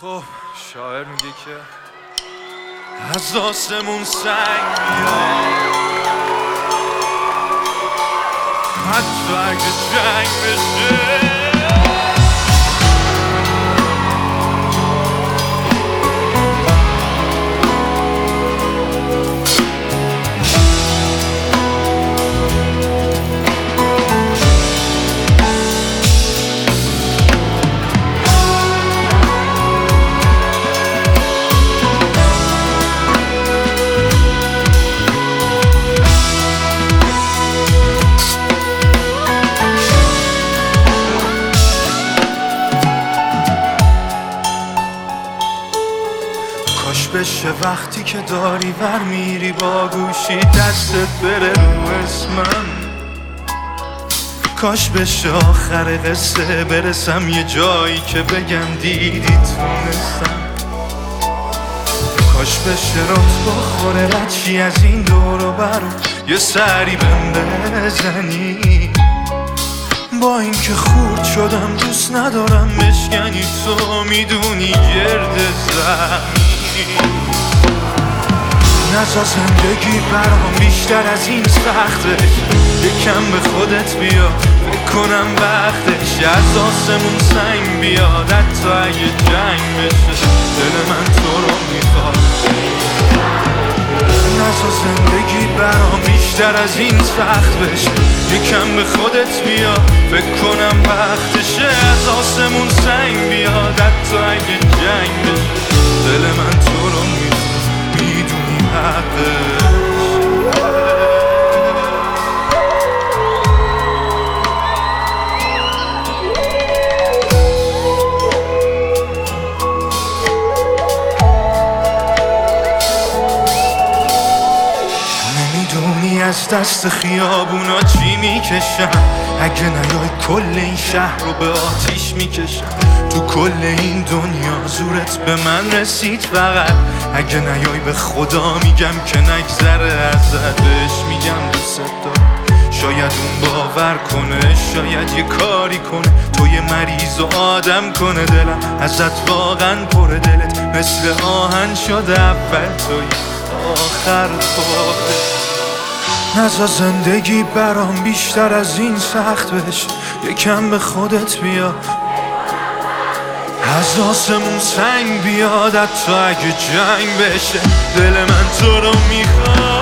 خب شاعر میگه که از آسمون سنگ میاد، حتی اگه جنگ بشه. کاش بشه وقتی که داری ور میری با گوشی دستت بره رو اسمم، کاش بشه آخر قصه برسم یه جایی که بگم دیدی تونستم، کاش بشه رات بخوره رچی از این دور و بر یه سری بهم بزنی. با اینکه خورد شدم دوست ندارم بشکنی، تو میدونی گرد زمینی. نزا زندگی برام بیشتر از این سخته، یکم به خودت بیا فکر کنم وقتش از آسمون سنگ بیاد، حتی اگه جنگ بشه دل من تو رو میخواد. نزا زندگی برام بیشتر از این سخت بشه، یکم به خودت بیا فکر کنم وقتشه از آسمون سنگ بیاد، حتی اگه جنگ بشه دل من تو رو میدونی حقش. نمیدونی از دست خیابونا چی میکشم، اگه نیای کل این شهر رو به آتیش میکشم. تو کل این دنیا زورت به من رسید فقط، اگه نیای به خدا میگم که نگذره ازت، بهش میگم دوست دارم. شاید اون باور کنه، شاید یه کاری کنه، تو یه مریض و آدم کنه دلم ازت واقعا پره. دلت مثل آهن شده اول توی آخر خودت. نزا زندگی برام بیشتر از این سخت بشه، یکم به خودت بیا از آسمون سنگ بیاد، حتی اگه جنگ بشه دل من تو رو میخواد.